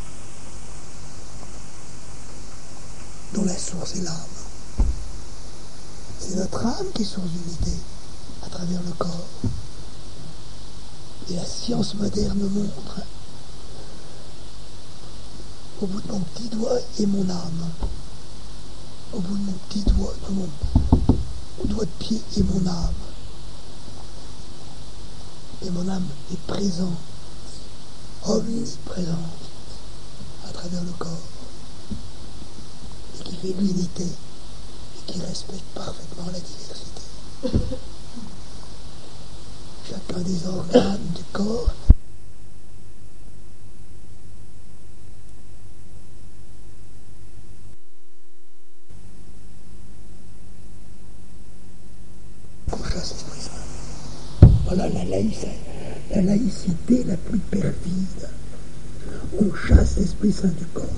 dont la source est l'âme. C'est notre âme qui est source d'unité, à travers le corps. Et la science moderne montre, au bout de mon petit doigt est mon âme. Au bout de mon petit doigt, de mon, mon doigt de pied est mon âme. Et mon âme est présente, omniprésente, à travers le corps, et qui fait l'unité, et qui respecte parfaitement la diversité. Chacun des organes du corps qu'on chasse l'Esprit Saint. Voilà la laïcité, la laïcité la plus perfide. On chasse l'Esprit Saint du corps.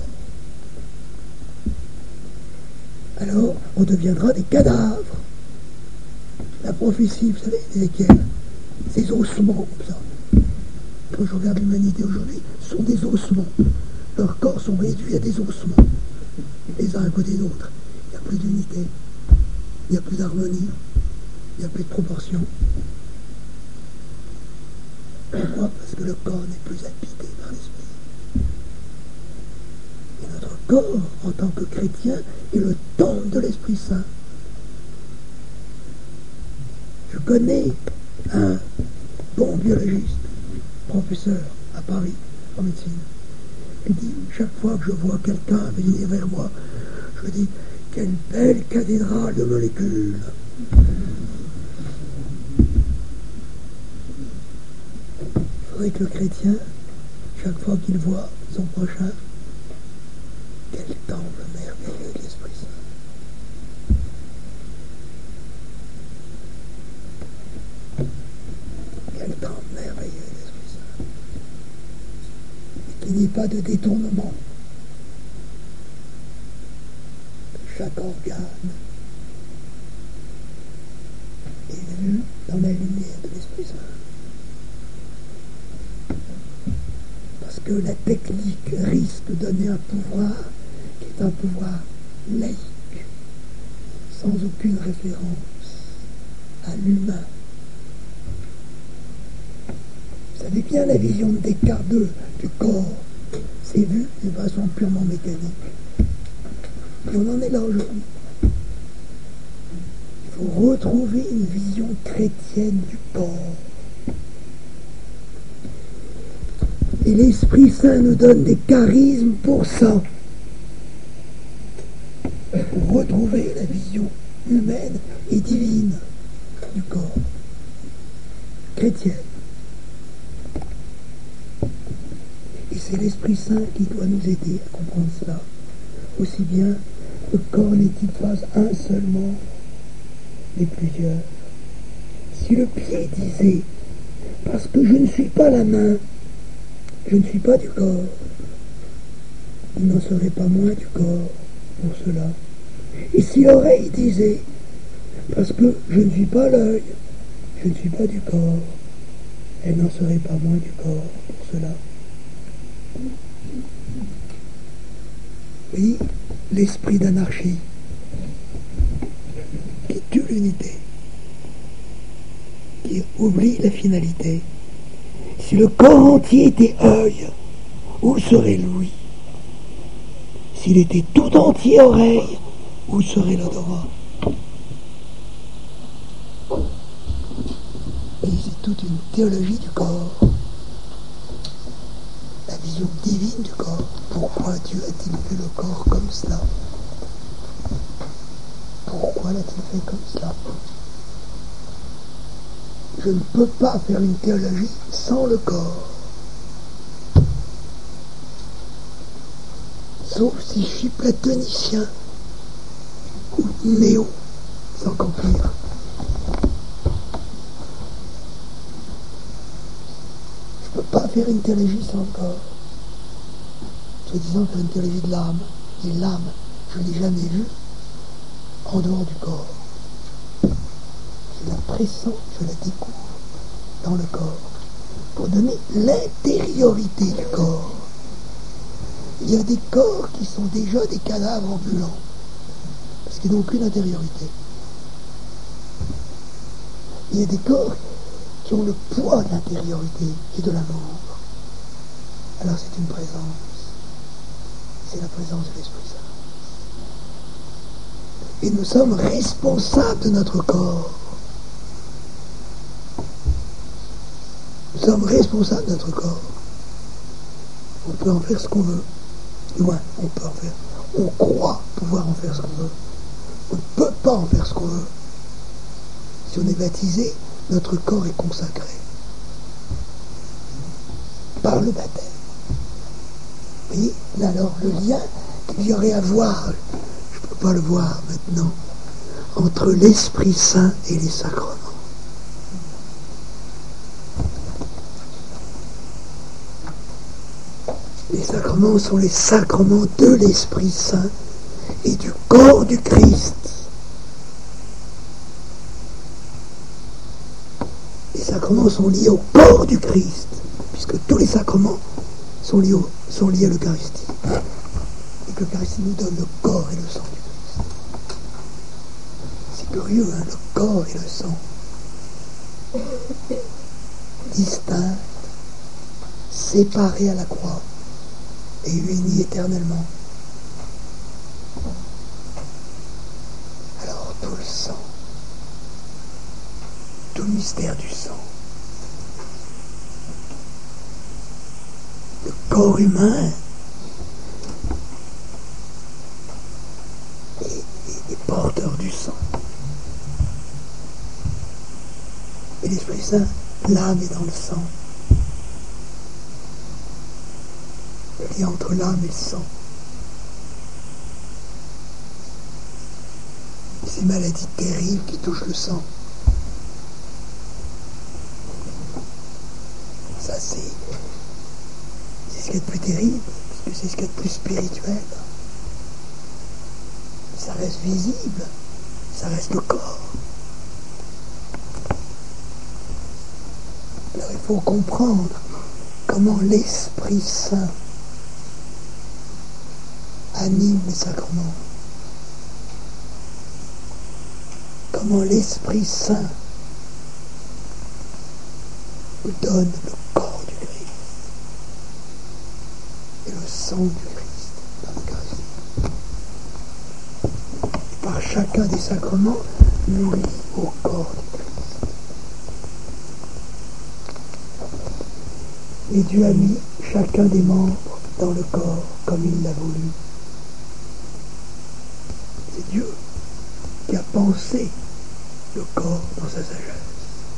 Alors, on deviendra des cadavres. La prophétie, vous savez, Ézéchiel, ces ossements comme ça. Quand je regarde l'humanité aujourd'hui, ce sont des ossements. Leurs corps sont réduits à des ossements. Les uns à côté des autres. Il n'y a plus d'unité. Il n'y a plus d'harmonie. Il n'y a plus de proportion. Pourquoi? Parce que le corps n'est plus habité par l'esprit. Et notre corps, en tant que chrétien, est le temple de l'Esprit Saint. Je connais un bon biologiste, professeur à Paris, en médecine. Il dit, chaque fois que je vois quelqu'un venir vers moi, je dis, quelle belle cathédrale de molécules. Il faudrait que le chrétien, chaque fois qu'il voit son prochain, quel temple merveilleux de l'Esprit Saint. Quel temple merveilleux de l'Esprit Saint. Et qu'il n'y ait pas de détournement. Chaque organe est vu dans la lumière de l'Esprit Saint. Parce que la technique risque de donner un pouvoir qui est un pouvoir laïque, sans aucune référence à l'humain. Vous savez bien, la vision de Descartes de, du corps, c'est vu de façon purement mécanique. Et on en est là aujourd'hui. Il faut retrouver une vision chrétienne du corps. Et l'Esprit Saint nous donne des charismes pour ça. Pour retrouver la vision humaine et divine du corps. Chrétienne. Et c'est l'Esprit Saint qui doit nous aider à comprendre cela. Aussi bien, le corps n'est-il pas un seul membre, mais plusieurs. Si le pied disait, parce que je ne suis pas la main, je ne suis pas du corps, il n'en serait pas moins du corps pour cela. Et si l'oreille disait, parce que je ne suis pas l'œil, je ne suis pas du corps, elle n'en serait pas moins du corps pour cela. Oui, l'esprit d'anarchie qui tue l'unité, qui oublie la finalité. Si le corps entier était œil, où serait l'ouïe? S'il était tout entier oreille, où serait l'odorat? Et c'est toute une théologie du corps, la vision divine du corps. Pourquoi Dieu a-t-il fait le corps comme cela? Pourquoi l'a-t-il fait comme cela? Je ne peux pas faire une théologie sans le corps. Sauf si je suis platonicien ou néo, c'est encore pire. Je ne peux pas faire une théologie sans le corps. Soi-disant faire une théologie de l'âme. Et l'âme, je ne l'ai jamais vue en dehors du corps. Je la pressens, je la découvre dans le corps, pour donner l'intériorité du corps. Il y a des corps qui sont déjà des cadavres ambulants, parce qu'ils n'ont aucune intériorité. Il y a des corps qui ont le poids de l'intériorité et de l'amour. Alors c'est une présence, c'est la présence de l'Esprit Saint. Et nous sommes responsables de notre corps. Nous sommes responsables de notre corps. On peut en faire ce qu'on veut. Du moins, on peut en faire. On croit pouvoir en faire ce qu'on veut. On ne peut pas en faire ce qu'on veut. Si on est baptisé, notre corps est consacré par le baptême. Vous voyez, alors le lien qu'il y aurait à voir, je ne peux pas le voir maintenant, entre l'Esprit Saint et les sacrements. Les sacrements sont les sacrements de l'Esprit Saint et du corps du Christ. Les sacrements sont liés au corps du Christ, puisque tous les sacrements sont liés, au, sont liés à l'Eucharistie. Et que l'Eucharistie nous donne le corps et le sang du Christ. C'est curieux, hein, le corps et le sang. Distincts, séparés à la croix et unis éternellement. Alors tout le sang, tout le mystère du sang, le corps humain est, est, est porteur du sang. Et l'Esprit Saint, l'âme est dans le sang. Le lien entre l'âme et le sang. Ces maladies terribles qui touchent le sang. Ça, c'est, c'est ce qu'il y a de plus terrible, parce que c'est ce qu'il y a de plus spirituel. Ça reste visible, ça reste le corps. Alors il faut comprendre comment l'Esprit Saint anime les sacrements. Comment l'Esprit Saint nous donne le corps du Christ et le sang du Christ dans l'Eucharistie. Et par chacun des sacrements, nous lie au corps du Christ. Et Dieu a mis chacun des membres dans le corps comme il l'a voulu. C'est Dieu qui a pensé le corps dans sa sagesse.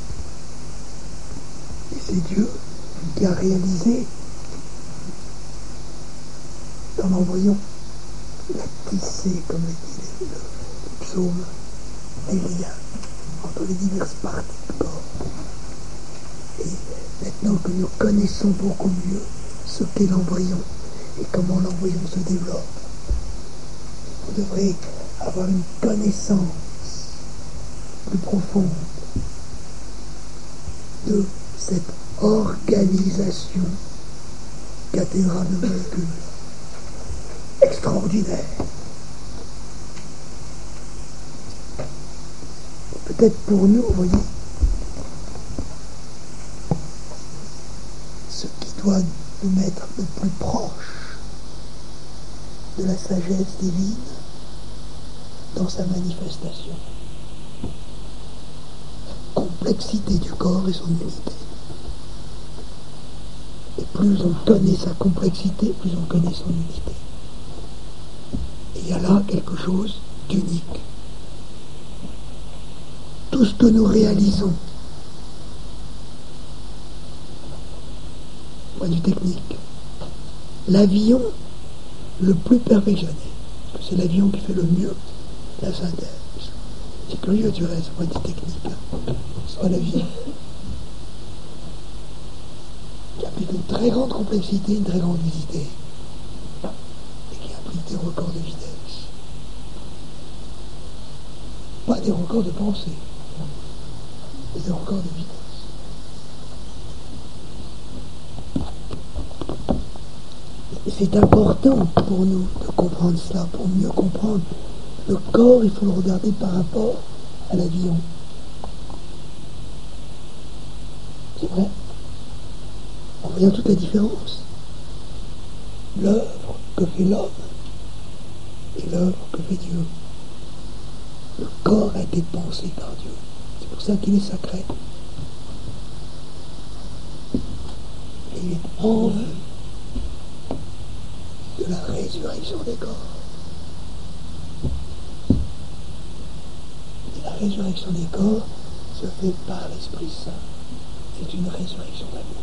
Et c'est Dieu qui a réalisé dans l'embryon, il a tissé, comme le dit le, le psaume, des liens entre les diverses parties du corps. Et maintenant que nous connaissons beaucoup mieux ce qu'est l'embryon et comment l'embryon se développe, on devrait avoir une connaissance plus profonde de cette organisation cathédrale de molécules. Extraordinaire. Peut-être pour nous, vous voyez, ce qui doit nous mettre le plus proche de la sagesse divine dans sa manifestation. La complexité du corps et son unité. Et plus on connaît sa complexité, plus on connaît son unité. Et il y a là quelque chose d'unique. Tout ce que nous réalisons, point de vue technique, l'avion le plus perfectionné, parce que c'est l'avion qui fait le mieux la synthèse. C'est curieux du reste, point de vue technique, hein. Soit l'avion qui applique une très grande complexité, une très grande visité, et qui applique des records de vitesse. Pas des records de pensée, mais des records de vitesse. Et c'est important pour nous de comprendre cela, pour mieux comprendre. Le corps, il faut le regarder par rapport à l'avion. C'est vrai. En voyant toute la différence. L'œuvre que fait l'homme et l'œuvre que fait Dieu. Le corps a été pensé par Dieu. C'est pour ça qu'il est sacré. Et il est en vue de la résurrection des corps. Et la résurrection des corps se fait par l'Esprit Saint. C'est une résurrection d'amour.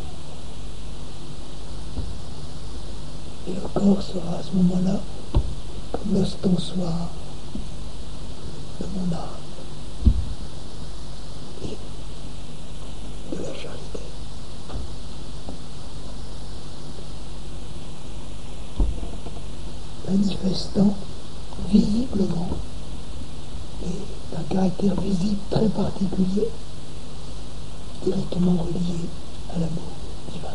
Et le corps sera à ce moment-là comme l'ostensoir de mon âme et de la charité. Manifestant visiblement et d'un caractère visible très particulier, directement relié à l'amour divin.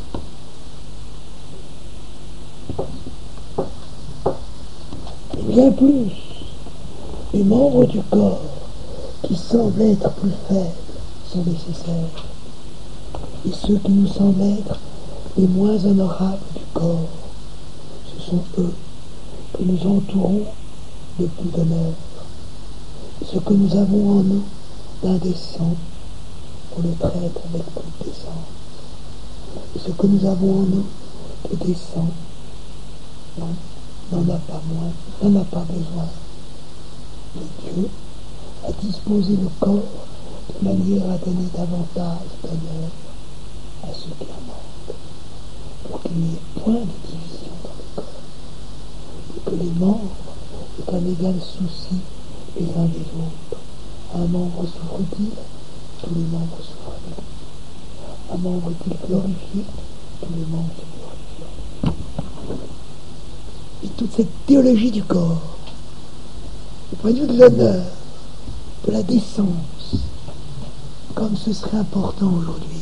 Et bien plus, les membres du corps qui semblent être plus faibles sont nécessaires, et ceux qui nous semblent être les moins honorables du corps, ce sont eux que nous entourons de plus d'honneur. Ce que nous avons en nous d'indécent, on le traite avec plus de décence. Et ce que nous avons en nous de décent, non, n'en a pas moins, n'en a pas besoin. Mais Dieu a disposé le corps de manière à donner davantage d'honneur à ceux qui en manquent, pour qu'il n'y ait point de division dans le corps, et que les membres aient un égal souci les uns des autres. Un membre souffre-t-il, tous les membres souffrent. Un membre est-il glorifié, tous les membres sont glorifiés. Et toute cette théologie du corps, du point de vue de l'honneur, de la décence, comme ce serait important aujourd'hui,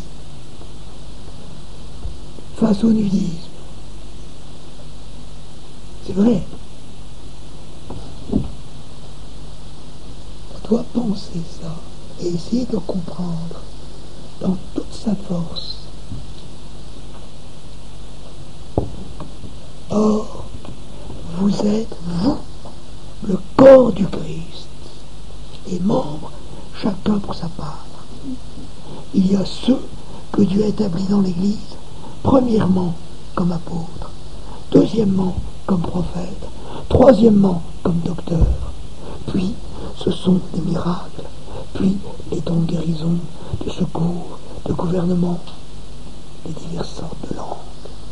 face au nudisme. C'est vrai. On doit penser ça et essayer de comprendre dans toute sa force. Or, vous êtes, vous, le corps du Christ, et membres, chacun pour sa part. Il y a ceux que Dieu a établis dans l'Église, premièrement comme apôtres, deuxièmement comme prophètes, troisièmement comme docteurs, puis ce sont des miracles, puis les dons de guérison, de secours, de gouvernement, les diverses sortes de langues.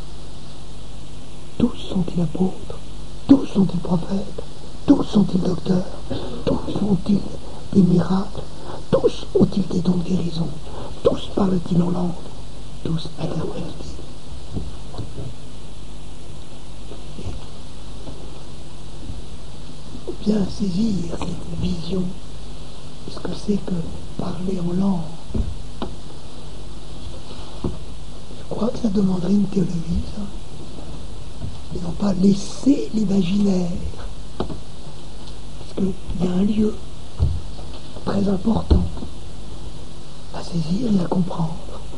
Tous sont-ils apôtres, tous sont-ils prophètes, tous sont-ils docteurs, tous font-ils des miracles, tous ont-ils des dons de guérison, tous parlent-ils en langue, tous interprètent-ils. Il faut bien saisir cette vision, ce que c'est que parler en langue. Je crois que ça demanderait une théologie, ça. et non pas laisser l'imaginaire. Parce qu'il y a un lieu très important à saisir et à comprendre.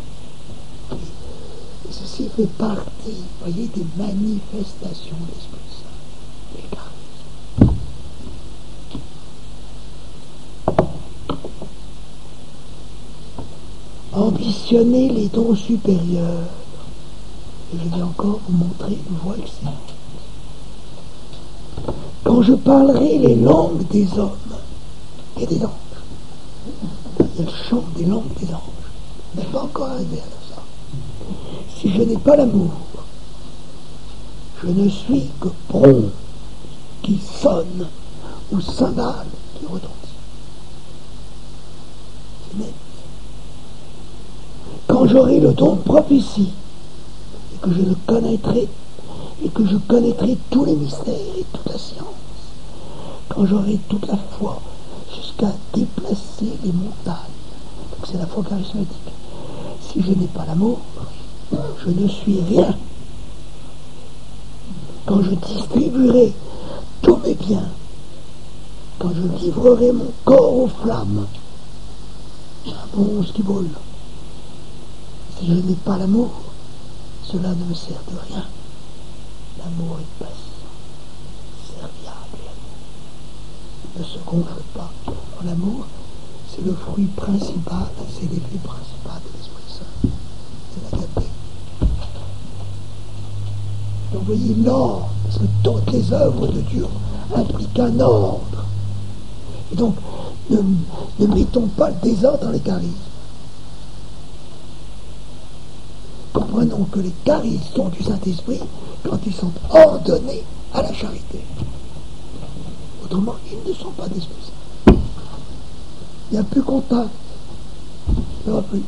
Et ceci fait partie, vous voyez, des manifestations de l'Esprit Saint, les charismes. Ambitionner les dons supérieurs. Et je vais encore vous montrer une voie excellente. Quand je parlerai les langues des hommes et des anges, il y a le chant des langues des anges. On n'est pas encore arrivé à ça. Si je n'ai pas l'amour, je ne suis que bronze qui sonne ou cymbale qui retentit. C'est net. Quand j'aurai le don de prophétie, et que je le connaîtrai, et que je connaîtrai tous les mystères et toute la science, quand j'aurai toute la foi jusqu'à déplacer les montagnes, donc c'est la foi charismatique. Si je n'ai pas l'amour, je ne suis rien. Quand je distribuerai tous mes biens, quand je livrerai mon corps aux flammes, un bronze qui brûle, si je n'ai pas l'amour, cela ne me sert de rien. L'amour est patient, serviable. Ne se gonfle pas. L'amour, c'est le fruit principal, c'est l'effet principal de l'Esprit Saint. C'est l'agapé. Donc vous voyez l'ordre, parce que toutes les œuvres de Dieu impliquent un ordre. Et donc, ne, ne mettons pas le désordre dans les charismes. Comprenons que les charismes sont du Saint-Esprit quand ils sont ordonnés à la charité. Autrement, ils ne sont pas d'Esprit Saint. Il n'y a plus contact. Il n'y aura plus.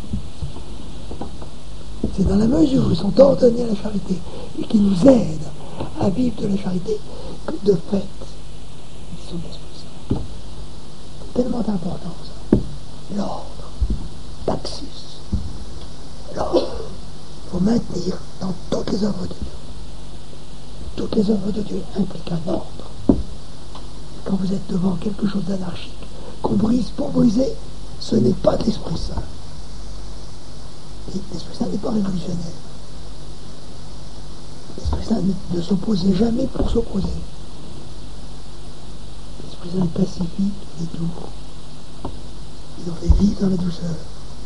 C'est dans la mesure où ils sont ordonnés à la charité et qui nous aident à vivre de la charité que de fait, ils sont d'Esprit Saint. C'est tellement important ça. L'ordre. Taxis. L'ordre. Il faut maintenir dans toutes les œuvres de Dieu. Toutes les œuvres de Dieu impliquent un ordre. Quand vous êtes devant quelque chose d'anarchique, qu'on brise pour briser, ce n'est pas de l'Esprit Saint. Et l'Esprit Saint n'est pas révolutionnaire. L'Esprit Saint ne, ne s'opposait jamais pour s'opposer. L'Esprit Saint est pacifique, il est doux. Il en fait vivre dans la douceur.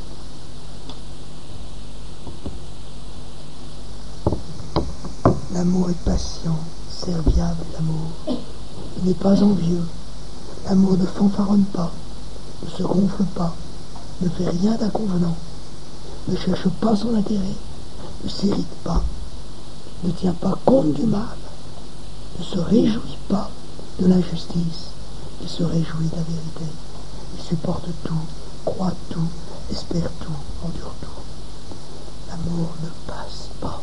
L'amour est patient, serviable, l'amour. Il n'est pas envieux. L'amour ne fanfaronne pas, ne se gonfle pas, ne fait rien d'inconvenant, ne cherche pas son intérêt, ne s'irrite pas, ne tient pas compte du mal, ne se réjouit pas de l'injustice, il se réjouit de la vérité. Il supporte tout, croit tout, espère tout, endure tout. L'amour ne passe pas.